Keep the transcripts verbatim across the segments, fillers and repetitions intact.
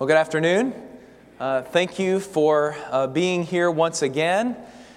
Well, good afternoon. Uh, thank you for uh, being here once again.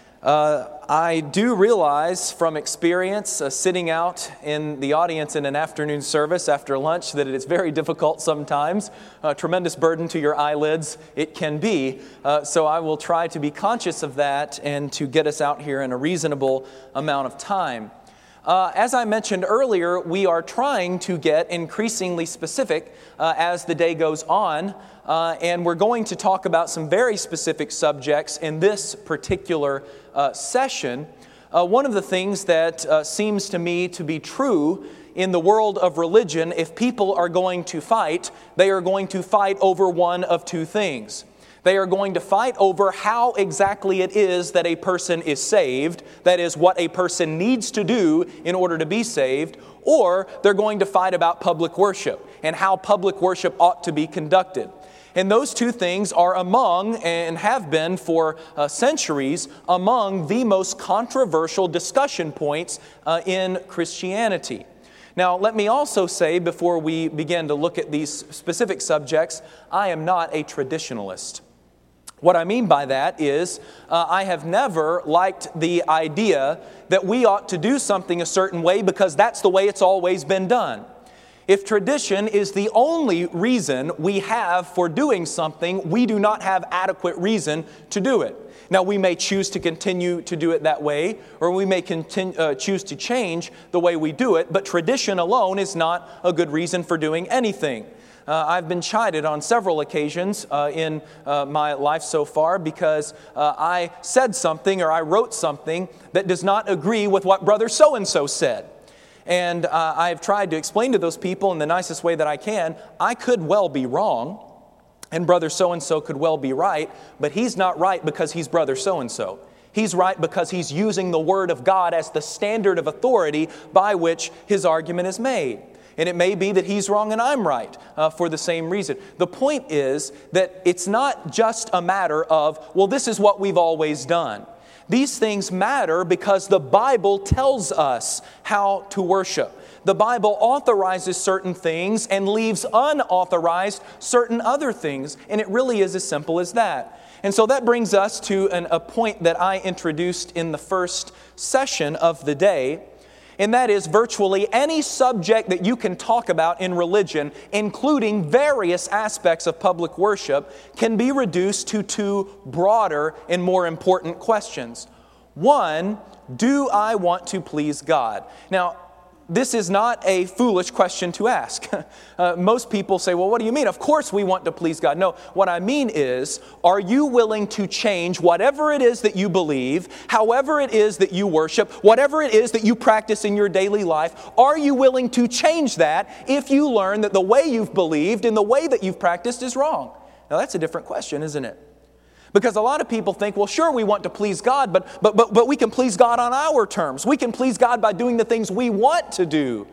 Uh, I do realize from experience, uh, sitting out in the audience in an afternoon service after lunch, that it is very difficult sometimes. A tremendous burden to your eyelids it can be. Uh, so I will try to be conscious of that and to get us out here in a reasonable amount of time. Uh, as I mentioned earlier, we are trying to get increasingly specific uh, as the day goes on, uh, and we're going to talk about some very specific subjects in this particular uh, session. Uh, one of the things that uh, seems to me to be true in the world of religion, if people are going to fight, they are going to fight over one of two things. They are going to fight over how exactly it is that a person is saved, that is, what a person needs to do in order to be saved, or they're going to fight about public worship and how public worship ought to be conducted. And those two things are among, and have been for uh, centuries, among the most controversial discussion points uh, in Christianity. Now, let me also say, before we begin to look at these specific subjects, I am not a traditionalist. What I mean by that is uh, I have never liked the idea that we ought to do something a certain way because that's the way it's always been done. If tradition is the only reason we have for doing something, we do not have adequate reason to do it. Now, we may choose to continue to do it that way, or we may continue, uh, choose to change the way we do it, but tradition alone is not a good reason for doing anything. Uh, I've been chided on several occasions uh, in uh, my life so far because uh, I said something or I wrote something that does not agree with what brother so-and-so said. And uh, I've tried to explain to those people in the nicest way that I can, I could well be wrong, and brother so-and-so could well be right, but he's not right because he's brother so-and-so. He's right because he's using the Word of God as the standard of authority by which his argument is made. And it may be that he's wrong and I'm right uh, for the same reason. The point is that it's not just a matter of, well, this is what we've always done. These things matter because the Bible tells us how to worship. The Bible authorizes certain things and leaves unauthorized certain other things. And it really is as simple as that. And so that brings us to an, a point that I introduced in the first session of the day. And that is virtually any subject that you can talk about in religion, including various aspects of public worship, can be reduced to two broader and more important questions. One, do I want to please God? Now, this is not a foolish question to ask. uh, most people say, well, what do you mean? Of course we want to please God. No, what I mean is, are you willing to change whatever it is that you believe, however it is that you worship, whatever it is that you practice in your daily life? Are you willing to change that if you learn that the way you've believed and the way that you've practiced is wrong? Now that's a different question, isn't it? Because a lot of people think, well, sure, we want to please God, but, but, but, but we can please God on our terms. We can please God by doing the things we want to do,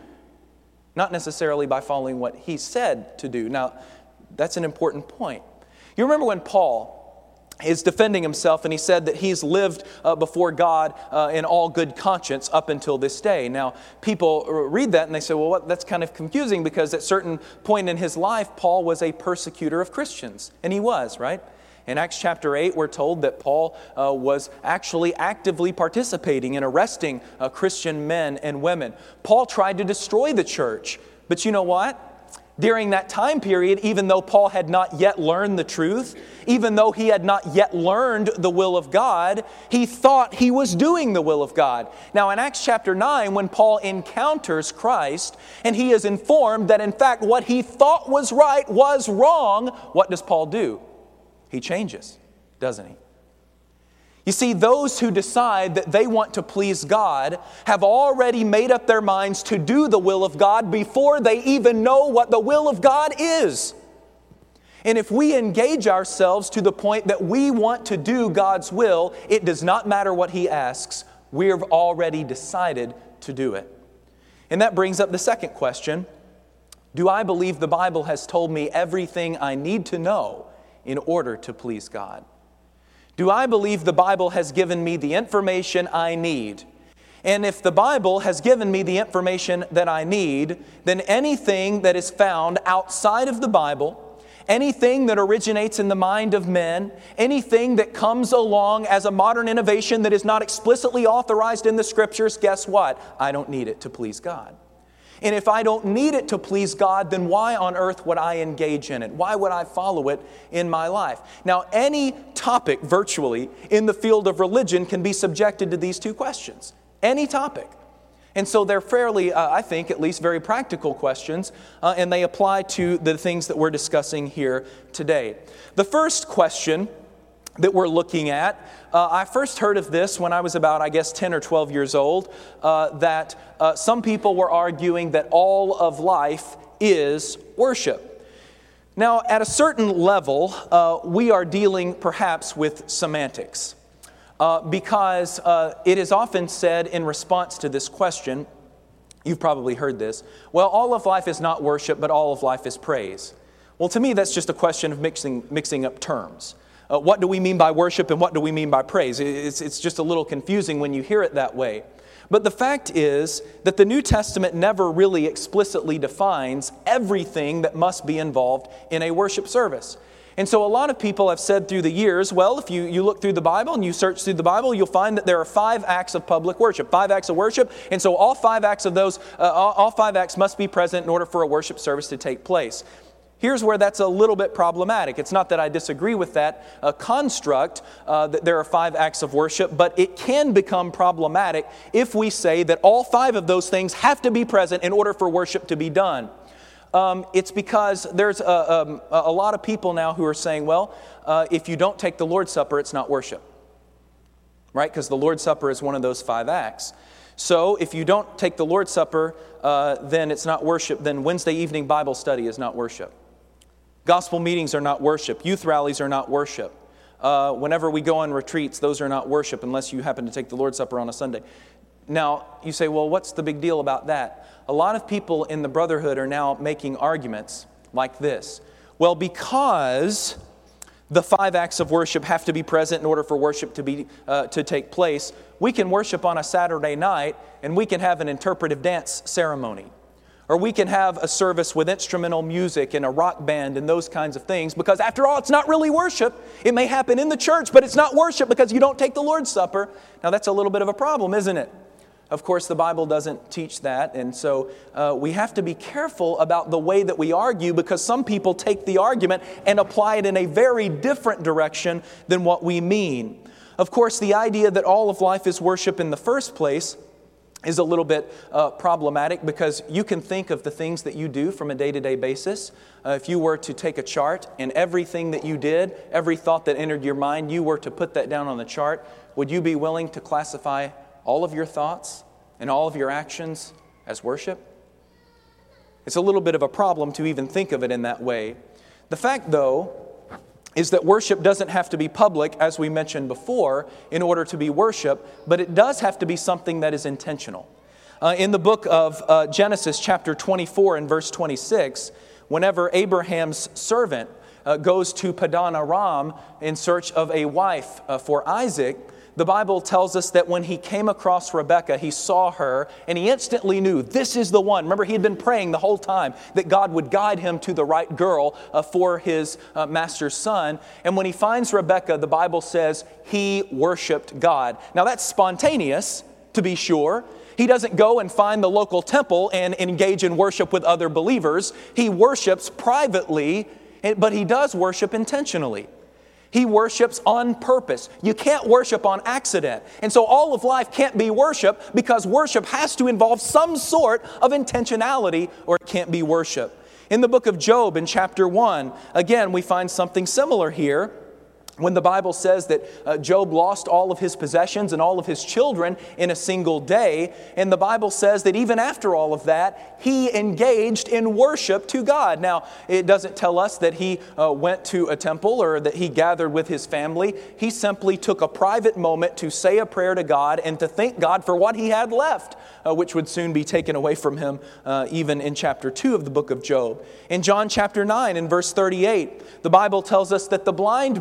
not necessarily by following what He said to do. Now, that's an important point. You remember when Paul is defending himself and he said that he's lived uh, before God uh, in all good conscience up until this day. Now, people read that and they say, well, what? That's kind of confusing because at a certain point in his life, Paul was a persecutor of Christians. And he was, right? In Acts chapter eight, we're told that Paul uh, was actually actively participating in arresting uh, Christian men and women. Paul tried to destroy the church. But you know what? During that time period, even though Paul had not yet learned the truth, even though he had not yet learned the will of God, he thought he was doing the will of God. Now in Acts chapter nine, when Paul encounters Christ, and he is informed that in fact what he thought was right was wrong, what does Paul do? He changes, doesn't he? You see, those who decide that they want to please God have already made up their minds to do the will of God before they even know what the will of God is. And if we engage ourselves to the point that we want to do God's will, it does not matter what He asks. We've already decided to do it. And that brings up the second question. Do I believe the Bible has told me everything I need to know in order to please God? Do I believe the Bible has given me the information I need? And if the Bible has given me the information that I need, then anything that is found outside of the Bible, Anything that originates in the mind of men, anything that comes along as a modern innovation that is not explicitly authorized in the Scriptures, guess what? I don't need it to please God. And if I don't need it to please God, then why on earth would I engage in it? Why would I follow it in my life? Now, any topic virtually in the field of religion can be subjected to these two questions. Any topic. And so they're fairly, uh, I think, at least very practical questions, uh, and they apply to the things that we're discussing here today. The first question that we're looking at, uh, I first heard of this when I was about, I guess, ten or twelve years old, uh, that uh, some people were arguing that all of life is worship. Now, at a certain level, uh, we are dealing perhaps with semantics. Uh, because uh, it is often said in response to this question, you've probably heard this, well, all of life is not worship, but all of life is praise. Well, to me, that's just a question of mixing mixing up terms. Uh, what do we mean by worship and what do we mean by praise? It's, it's just a little confusing when you hear it that way. But the fact is that the New Testament never really explicitly defines everything that must be involved in a worship service. And so a lot of people have said through the years, well, if you, you look through the Bible and you search through the Bible, you'll find that there are five acts of public worship, five acts of worship. And so all five acts of those, uh, all, all five acts must be present in order for a worship service to take place. Here's where that's a little bit problematic. It's not that I disagree with that uh, construct, uh, that there are five acts of worship, but it can become problematic if we say that all five of those things have to be present in order for worship to be done. Um, it's because there's a, a, a lot of people now who are saying, well, uh, if you don't take the Lord's Supper, it's not worship. Right? Because the Lord's Supper is one of those five acts. So if you don't take the Lord's Supper, uh, then it's not worship. Then Wednesday evening Bible study is not worship. Gospel meetings are not worship. Youth rallies are not worship. Uh, whenever we go on retreats, those are not worship unless you happen to take the Lord's Supper on a Sunday. Now, you say, well, what's the big deal about that? A lot of people in the brotherhood are now making arguments like this. Well, because the five acts of worship have to be present in order for worship to be uh, to take place, we can worship on a Saturday night and we can have an interpretive dance ceremony. Or we can have a service with instrumental music and a rock band and those kinds of things, because after all, it's not really worship. It may happen in the church, but it's not worship because you don't take the Lord's Supper. Now that's a little bit of a problem, isn't it? Of course, the Bible doesn't teach that, and so uh, we have to be careful about the way that we argue, because some people take the argument and apply it in a very different direction than what we mean. Of course, the idea that all of life is worship in the first place is a little bit uh, problematic, because you can think of the things that you do from a day-to-day basis. Uh, if you were to take a chart and everything that you did, every thought that entered your mind, you were to put that down on the chart, would you be willing to classify all of your thoughts and all of your actions as worship? It's a little bit of a problem to even think of it in that way. The fact, though, is that worship doesn't have to be public, as we mentioned before, in order to be worship, but it does have to be something that is intentional. Uh, in the book of uh, Genesis, chapter twenty-four and verse twenty-six, whenever Abraham's servant uh, goes to Padan Aram in search of a wife uh, for Isaac, the Bible tells us that when he came across Rebekah, he saw her, and he instantly knew, this is the one. Remember, he had been praying the whole time that God would guide him to the right girl uh, for his uh, master's son. And when he finds Rebekah, the Bible says he worshiped God. Now, that's spontaneous, to be sure. He doesn't go and find the local temple and engage in worship with other believers. He worships privately, but he does worship intentionally. He worships on purpose. You can't worship on accident. And so all of life can't be worship, because worship has to involve some sort of intentionality, or it can't be worship. In the book of Job, in chapter one, again, we find something similar here. When the Bible says that uh, Job lost all of his possessions and all of his children in a single day, and the Bible says that even after all of that, he engaged in worship to God. Now, it doesn't tell us that he uh, went to a temple or that he gathered with his family. He simply took a private moment to say a prayer to God and to thank God for what he had left, uh, which would soon be taken away from him, uh, even in chapter two of the book of Job. In John chapter nine and verse thirty-eight, the Bible tells us that the blind man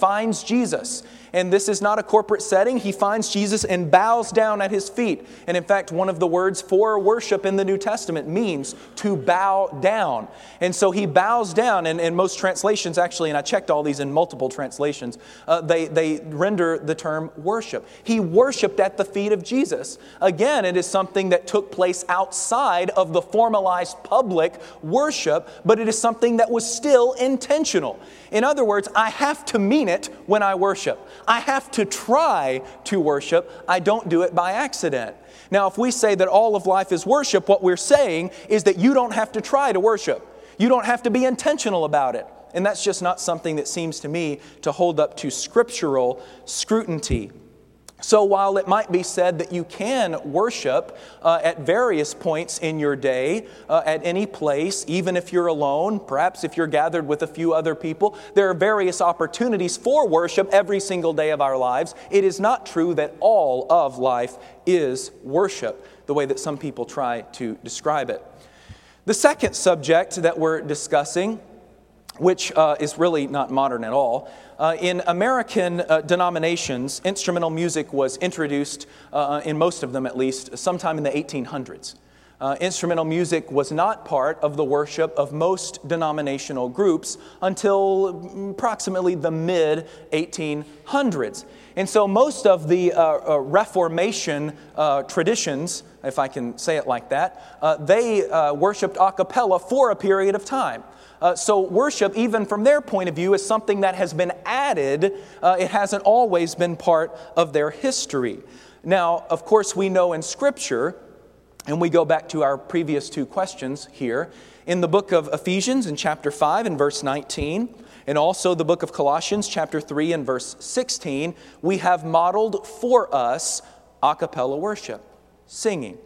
finds Jesus. And this is not a corporate setting. He finds Jesus and bows down at his feet. And in fact, one of the words for worship in the New Testament means to bow down. And so he bows down, and in most translations actually, and I checked all these in multiple translations, uh, they, they render the term worship. He worshiped at the feet of Jesus. Again, it is something that took place outside of the formalized public worship, but it is something that was still intentional. In other words, I have to mean it when I worship. I have to try to worship. I don't do it by accident. Now, if we say that all of life is worship, what we're saying is that you don't have to try to worship. You don't have to be intentional about it. And that's just not something that seems to me to hold up to scriptural scrutiny. So while it might be said that you can worship uh, at various points in your day, uh, at any place, even if you're alone, perhaps if you're gathered with a few other people, there are various opportunities for worship every single day of our lives. It is not true that all of life is worship, the way that some people try to describe it. The second subject that we're discussing, which uh, is really not modern at all, Uh, in American uh, denominations, instrumental music was introduced, uh, in most of them at least, sometime in the eighteen hundreds. Uh, instrumental music was not part of the worship of most denominational groups until approximately the mid eighteen hundreds. And so most of the uh, uh, Reformation uh, traditions, if I can say it like that, uh, they uh, worshipped a cappella for a period of time. Uh, so worship, even from their point of view, is something that has been added. Uh, it hasn't always been part of their history. Now, of course, we know in Scripture, and we go back to our previous two questions here, in the book of Ephesians in chapter five and verse nineteen, and also the book of Colossians chapter three and verse sixteen, we have modeled for us a cappella worship, singing.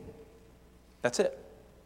That's it.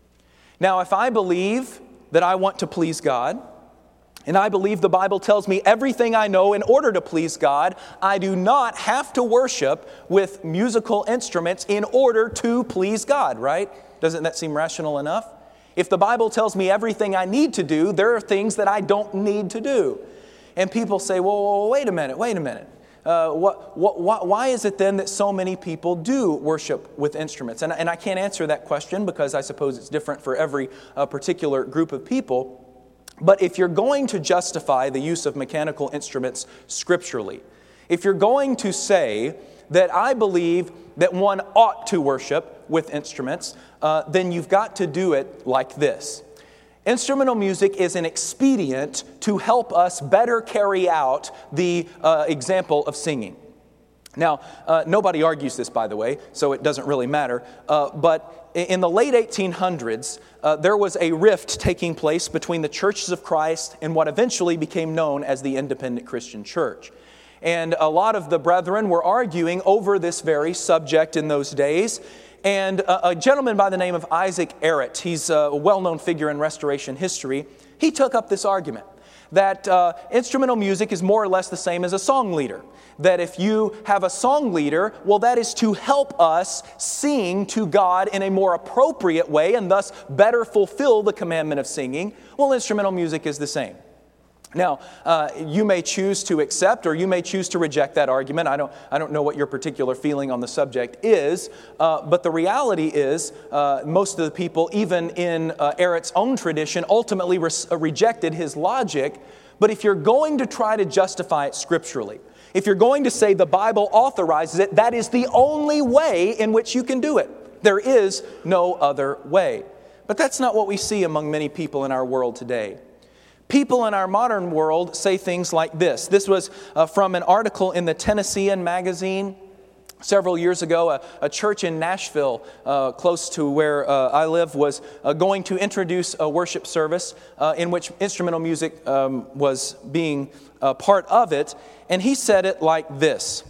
Now, if I believe that I want to please God, and I believe the Bible tells me everything I know in order to please God, I do not have to worship with musical instruments in order to please God, right? Doesn't that seem rational enough? If the Bible tells me everything I need to do, there are things that I don't need to do. And people say, well, wait a minute, wait a minute. Uh, what, what, why, why is it then that so many people do worship with instruments? And, and I can't answer that question because I suppose it's different for every uh, particular group of people. But if you're going to justify the use of mechanical instruments scripturally, if you're going to say that I believe that one ought to worship with instruments, uh, then you've got to do it like this. Instrumental music is an expedient to help us better carry out the uh, example of singing. Now, uh, nobody argues this, by the way, so it doesn't really matter. Uh, but in the late eighteen hundreds, uh, there was a rift taking place between the Churches of Christ and what eventually became known as the Independent Christian Church. And a lot of the brethren were arguing over this very subject in those days. And a, a gentleman by the name of Isaac Errett, he's a well-known figure in Restoration history, he took up this argument that uh, instrumental music is more or less the same as a song leader. That if you have a song leader, well, that is to help us sing to God in a more appropriate way and thus better fulfill the commandment of singing. Well, instrumental music is the same. Now, uh, you may choose to accept or you may choose to reject that argument. I don't, I don't know what your particular feeling on the subject is, uh, but the reality is uh, most of the people, even in uh, Errett's own tradition, ultimately re- rejected his logic. But if you're going to try to justify it scripturally, if you're going to say the Bible authorizes it, that is the only way in which you can do it. There is no other way. But that's not what we see among many people in our world today. People in our modern world say things like this. This was uh, from an article in the Tennessean magazine several years ago. A, a church in Nashville, uh, close to where uh, I live, was uh, going to introduce a worship service uh, in which instrumental music um, was being uh, part of it. And he said it like this.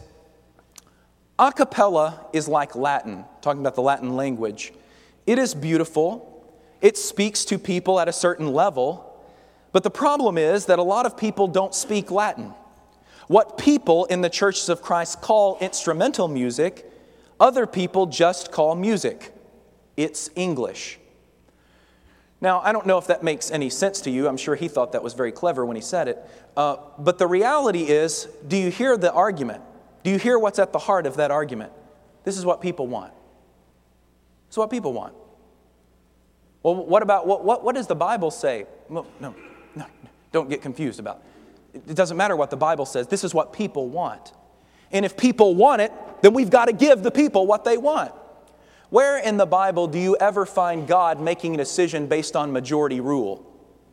A cappella is like Latin, talking about the Latin language. It is beautiful. It speaks to people at a certain level. But the problem is that a lot of people don't speak Latin. What people in the Churches of Christ call instrumental music, other people just call music. It's English. Now, I don't know if that makes any sense to you. I'm sure he thought that was very clever when he said it. Uh, but the reality is, do you hear the argument? Do you hear what's at the heart of that argument? This is what people want. This is what people want. Well, what about, what, what, what does the Bible say? No, no, no, don't get confused about it. It doesn't matter what the Bible says. This is what people want. And if people want it, then we've got to give the people what they want. Where in the Bible do you ever find God making a decision based on majority rule?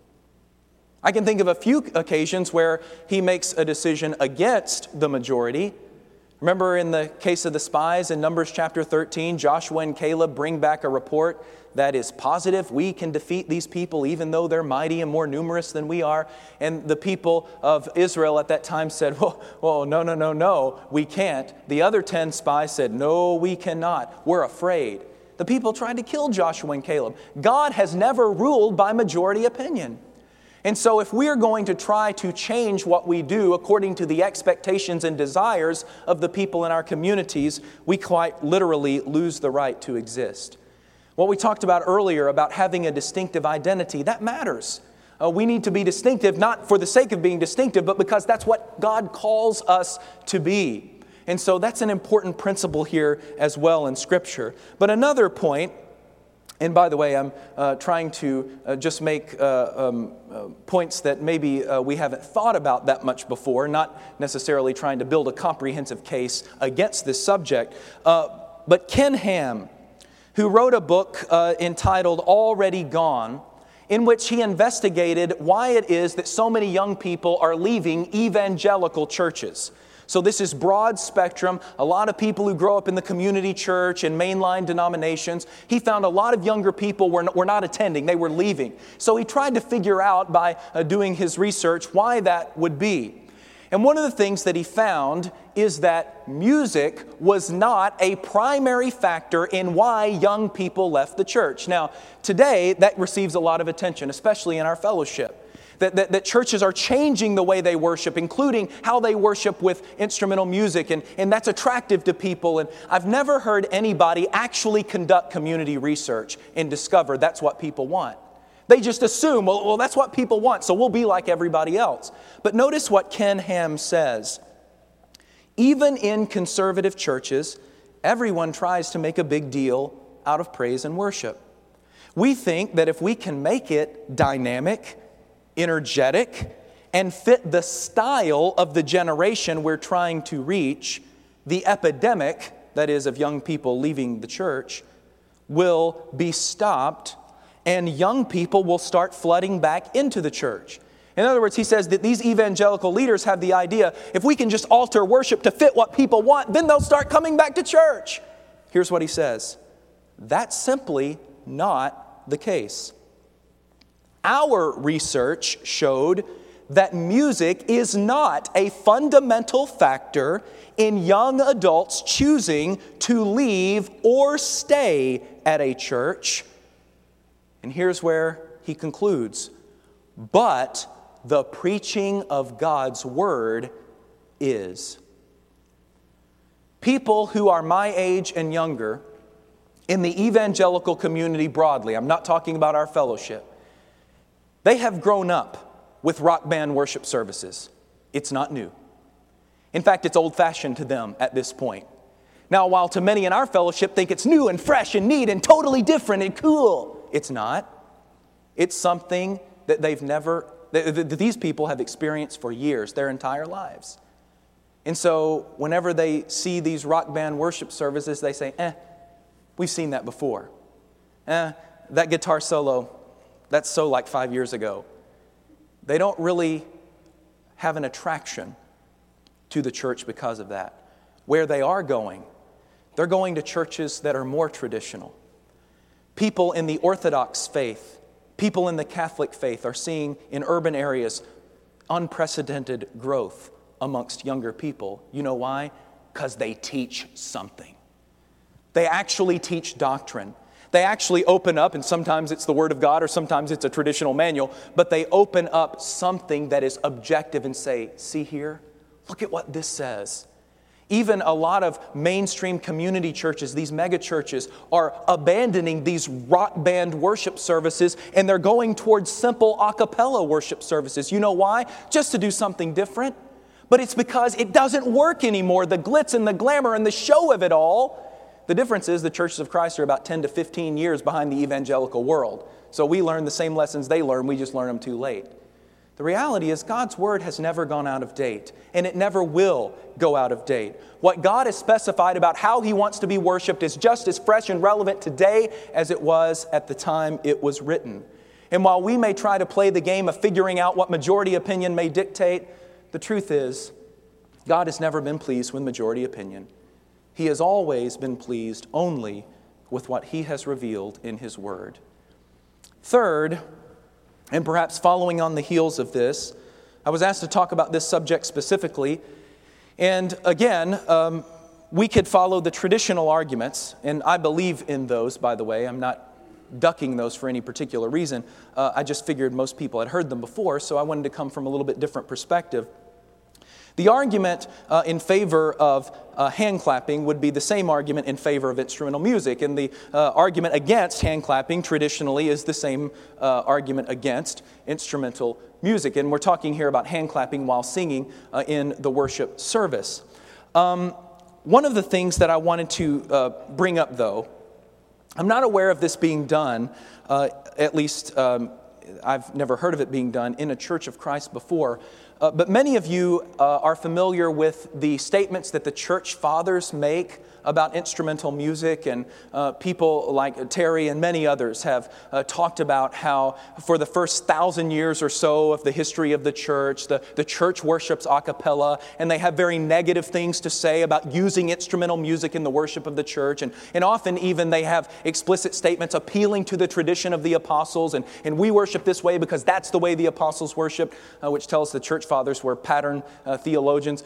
I can think of a few occasions where he makes a decision against the majority. Remember in the case of the spies in Numbers chapter thirteen, Joshua and Caleb bring back a report that is positive. We can defeat these people even though they're mighty and more numerous than we are. And the people of Israel at that time said, well, well, no, no, no, no, we can't. The other ten spies said, no, we cannot. We're afraid. The people tried to kill Joshua and Caleb. God has never ruled by majority opinion. And so if we're going to try to change what we do according to the expectations and desires of the people in our communities, we quite literally lose the right to exist. What we talked about earlier about having a distinctive identity, that matters. Uh, we need to be distinctive, not for the sake of being distinctive, but because that's what God calls us to be. And so that's an important principle here as well in Scripture. But another point, and by the way, I'm uh, trying to uh, just make uh, um, uh, points that maybe uh, we haven't thought about that much before, not necessarily trying to build a comprehensive case against this subject. Uh, but Ken Ham, who wrote a book uh, entitled Already Gone, in which he investigated why it is that so many young people are leaving evangelical churches. So this is broad spectrum, a lot of people who grow up in the community church and mainline denominations. He found a lot of younger people were, were not attending, they were leaving. So he tried to figure out by uh, doing his research why that would be. And one of the things that he found is that music was not a primary factor in why young people left the church. Now, today that receives a lot of attention, especially in our fellowship. That, that, that churches are changing the way they worship, including how they worship with instrumental music, and, and that's attractive to people. And I've never heard anybody actually conduct community research and discover that's what people want. They just assume, well, well, that's what people want, so we'll be like everybody else. But notice what Ken Ham says. Even in conservative churches, everyone tries to make a big deal out of praise and worship. We think that if we can make it dynamic, energetic, and fit the style of the generation we're trying to reach, the epidemic, that is, of young people leaving the church, will be stopped, and young people will start flooding back into the church. In other words, he says that these evangelical leaders have the idea, if we can just alter worship to fit what people want, then they'll start coming back to church. Here's what he says. That's simply not the case. Our research showed that music is not a fundamental factor in young adults choosing to leave or stay at a church. And here's where he concludes. But the preaching of God's word is. People who are my age and younger in the evangelical community broadly, I'm not talking about our fellowship, they have grown up with rock band worship services. It's not new. In fact, it's old-fashioned to them at this point. Now, while to many in our fellowship think it's new and fresh and neat and totally different and cool, it's not. It's something that they've never, that these people have experienced for years, their entire lives. And so whenever they see these rock band worship services, they say, eh, we've seen that before. Eh, that guitar solo, that's so like five years ago. They don't really have an attraction to the church because of that. Where they are going, they're going to churches that are more traditional. People in the Orthodox faith, people in the Catholic faith are seeing in urban areas unprecedented growth amongst younger people. You know why? Because they teach something. They actually teach doctrine. They actually open up, and sometimes it's the Word of God or sometimes it's a traditional manual, but they open up something that is objective and say, see here, look at what this says. Even a lot of mainstream community churches, these mega churches, are abandoning these rock band worship services and they're going towards simple a cappella worship services. You know why? Just to do something different. But it's because it doesn't work anymore. The glitz and the glamour and the show of it all. The difference is the churches of Christ are about ten to fifteen years behind the evangelical world. So we learn the same lessons they learn, we just learn them too late. The reality is God's Word has never gone out of date, and it never will go out of date. What God has specified about how He wants to be worshiped is just as fresh and relevant today as it was at the time it was written. And while we may try to play the game of figuring out what majority opinion may dictate, the truth is God has never been pleased with majority opinion. He has always been pleased only with what He has revealed in His Word. Third, and perhaps following on the heels of this, I was asked to talk about this subject specifically. And again, um, we could follow the traditional arguments, and I believe in those, by the way. I'm not ducking those for any particular reason. Uh, I just figured most people had heard them before, so I wanted to come from a little bit different perspective. The argument uh, in favor of uh, hand clapping would be the same argument in favor of instrumental music. And the uh, argument against hand clapping traditionally is the same uh, argument against instrumental music. And we're talking here about hand clapping while singing uh, in the worship service. Um, one of the things that I wanted to uh, bring up, though, I'm not aware of this being done, uh, at least um, I've never heard of it being done in a Church of Christ before. Uh, but many of you uh, are familiar with the statements that the church fathers make about instrumental music, and uh, people like Terry and many others have uh, talked about how for the first thousand years or so of the history of the church, the, the church worships a cappella, and they have very negative things to say about using instrumental music in the worship of the church, and, and often even they have explicit statements appealing to the tradition of the apostles, and, and we worship this way because that's the way the apostles worshiped, uh, which tells the church fathers were pattern uh, theologians.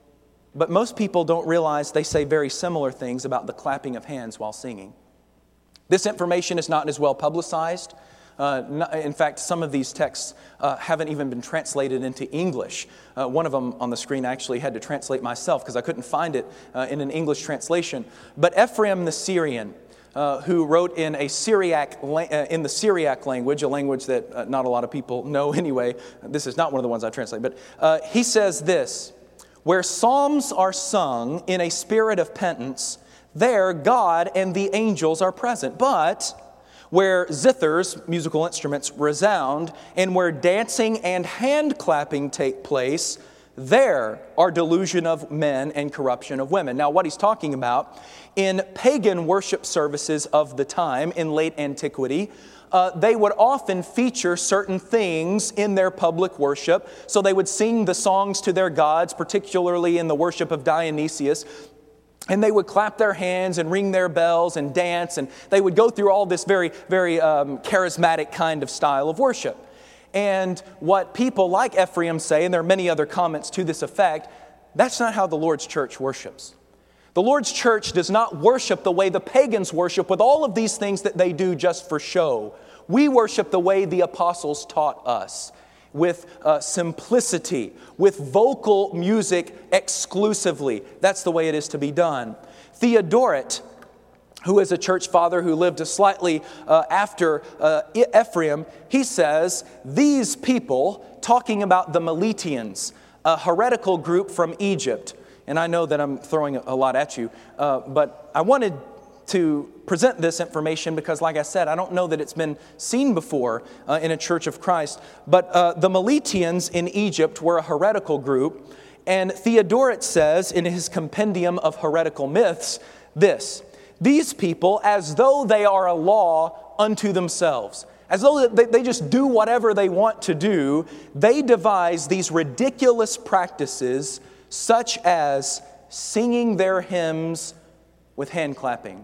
But most people don't realize they say very similar things about the clapping of hands while singing. This information is not as well publicized. Uh, not, in fact, some of these texts uh, haven't even been translated into English. Uh, one of them on the screen I actually had to translate myself because I couldn't find it uh, in an English translation. But Ephraim the Syrian, uh, who wrote in a Syriac uh, in the Syriac language, a language that uh, not a lot of people know anyway. This is not one of the ones I translate, but uh, he says this: "Where psalms are sung in a spirit of penance, there God and the angels are present. But where zithers, musical instruments, resound, and where dancing and hand clapping take place, there are delusion of men and corruption of women." Now, what he's talking about, in pagan worship services of the time, in late antiquity, Uh, they would often feature certain things in their public worship. So they would sing the songs to their gods, particularly in the worship of Dionysius. And they would clap their hands and ring their bells and dance. And they would go through all this very, very um, charismatic kind of style of worship. And what people like Ephraim say, and there are many other comments to this effect, that's not how the Lord's church worships. The Lord's church does not worship the way the pagans worship with all of these things that they do just for show. We worship the way the apostles taught us, with uh, simplicity, with vocal music exclusively. That's the way it is to be done. Theodoret, who is a church father who lived a slightly uh, after uh, Ephraim, he says, these people, talking about the Meletians, a heretical group from Egypt. And I know that I'm throwing a lot at you, uh, but I wanted to present this information because, like I said, I don't know that it's been seen before uh, in a Church of Christ. But uh, the Meletians in Egypt were a heretical group, and Theodoret says in his Compendium of Heretical Myths this: "These people, as though they are a law unto themselves," as though they, they just do whatever they want to do, they devise these ridiculous practices such as singing their hymns with hand clapping.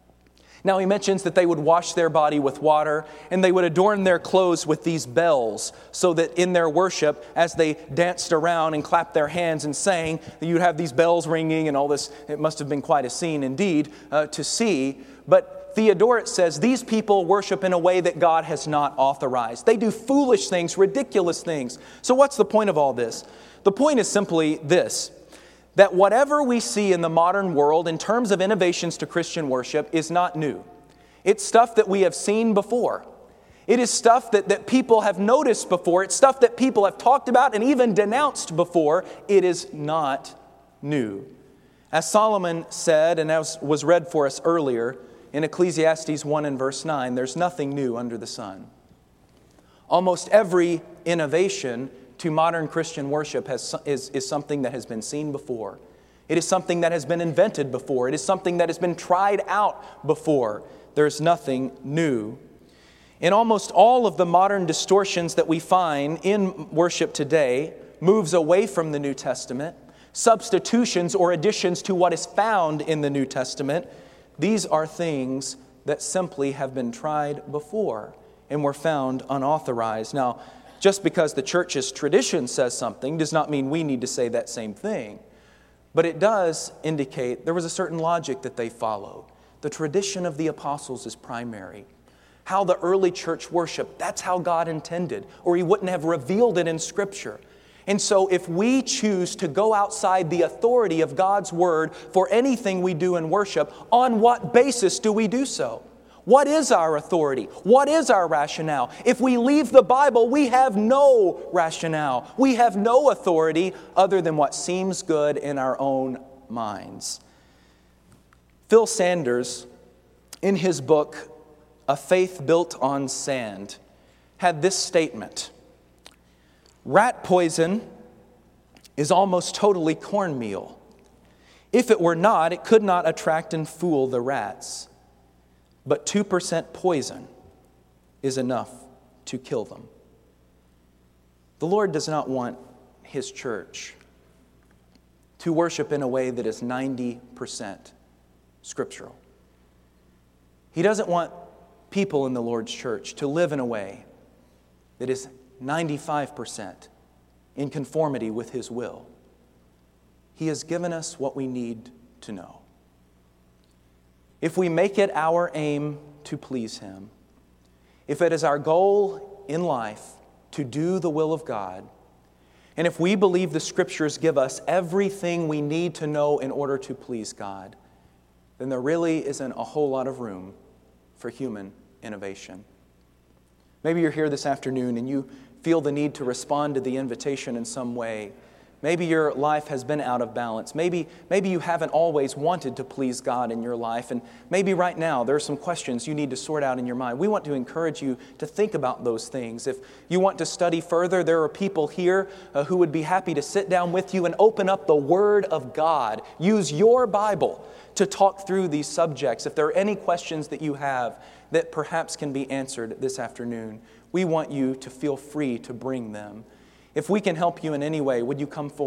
Now he mentions that they would wash their body with water and they would adorn their clothes with these bells so that in their worship, as they danced around and clapped their hands and sang, that you'd have these bells ringing and all this. It must have been quite a scene indeed uh, to see. But Theodoret says these people worship in a way that God has not authorized. They do foolish things, ridiculous things. So what's the point of all this? The point is simply this: that whatever we see in the modern world in terms of innovations to Christian worship is not new. It's stuff that we have seen before. It is stuff that, that people have noticed before. It's stuff that people have talked about and even denounced before. It is not new. As Solomon said, and as was read for us earlier, in Ecclesiastes one and verse nine, there's nothing new under the sun. Almost every innovation to modern Christian worship has, is, is something that has been seen before. It is something that has been invented before. It is something that has been tried out before. There's nothing new. In almost all of the modern distortions that we find in worship today, moves away from the New Testament, substitutions or additions to what is found in the New Testament, these are things that simply have been tried before and were found unauthorized. Now, just because the church's tradition says something does not mean we need to say that same thing. But it does indicate there was a certain logic that they followed. The tradition of the apostles is primary. How the early church worshiped, that's how God intended, or He wouldn't have revealed it in Scripture. And so if we choose to go outside the authority of God's Word for anything we do in worship, on what basis do we do so? What is our authority? What is our rationale? If we leave the Bible, we have no rationale. We have no authority other than what seems good in our own minds. Phil Sanders, in his book, A Faith Built on Sand, had this statement: rat poison is almost totally cornmeal. If it were not, it could not attract and fool the rats. But two percent poison is enough to kill them. The Lord does not want His church to worship in a way that is ninety percent scriptural. He doesn't want people in the Lord's church to live in a way that is ninety-five percent in conformity with His will. He has given us what we need to know. If we make it our aim to please Him, if it is our goal in life to do the will of God, and if we believe the Scriptures give us everything we need to know in order to please God, then there really isn't a whole lot of room for human innovation. Maybe you're here this afternoon and you feel the need to respond to the invitation in some way. Maybe your life has been out of balance. Maybe, maybe you haven't always wanted to please God in your life. And maybe right now there are some questions you need to sort out in your mind. We want to encourage you to think about those things. If you want to study further, there are people here uh, who would be happy to sit down with you and open up the Word of God. Use your Bible to talk through these subjects. If there are any questions that you have that perhaps can be answered this afternoon, we want you to feel free to bring them. If we can help you in any way, would you come forward?